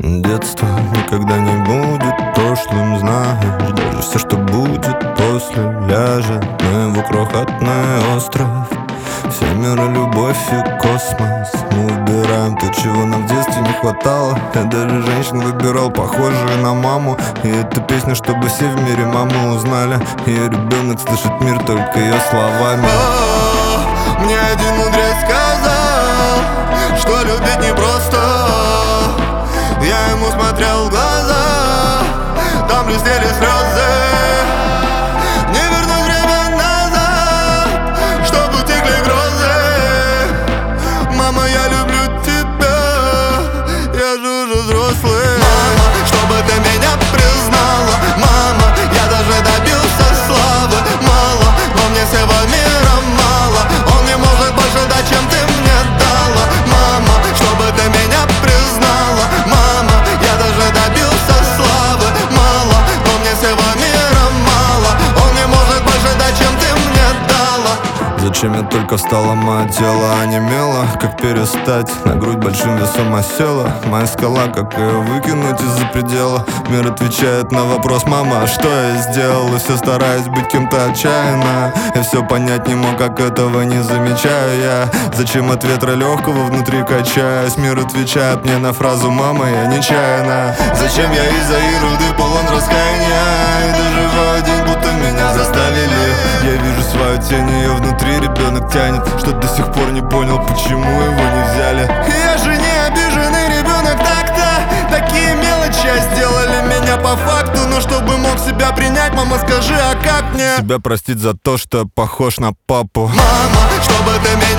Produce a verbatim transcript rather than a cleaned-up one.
Детство никогда не будет прошлым, знаешь. Даже все, что будет после, ляжет на его крохотный остров. Вся мира, любовь и космос. Мы выбираем то, чего нам в детстве не хватало. Я даже женщин выбирал, похожие на маму. И эта песня, чтобы все в мире маму узнали. Ее ребенок слышит мир только ее словами. О, мне один мудрец сказал, что любить непросто. Я ему смотрел в глаза, там блестели слезы. Не вернуть время назад, чтобы утекли грозы. Мама, я люблю тебя, я же уже взрослый. Мама, чтобы ты меня признала. Мама, я даже добился славы. Мало, но мне всего мира мало. Он не может больше дать, чем ты мне дала. Мама, чтобы ты меня признала. Мама, я даже добился славы. Мало, но мне всего мира мало. Он не может больше дать, чем ты мне дала. Зачем я только встала, мое тело онемело. Как перестать, на грудь большим весом осела. Моя скала, как ее выкинуть из-за предела. Мир отвечает на вопрос: мама, а что я сделал? И все стараюсь быть кем-то отчаянно. Я все понять не мог, как этого не замечаю я. Зачем от ветра легкого внутри качаюсь? Мир отвечает мне на фразу: мама, я нечаянно. Зачем я из-за ерунды полон раскаяния? И доживаю день, будто меня заставили. Я вижу свою тень, ее внутри ребенок тянет. Что до сих пор не понял, почему его не взяли. Я же не обиженный ребенок так-то. Такие мелочи сделали меня по факту. Но чтобы мог себя принять, мама, скажи, а как мне Себя простить за то, что я похож на папу? Мама, чтобы ты меня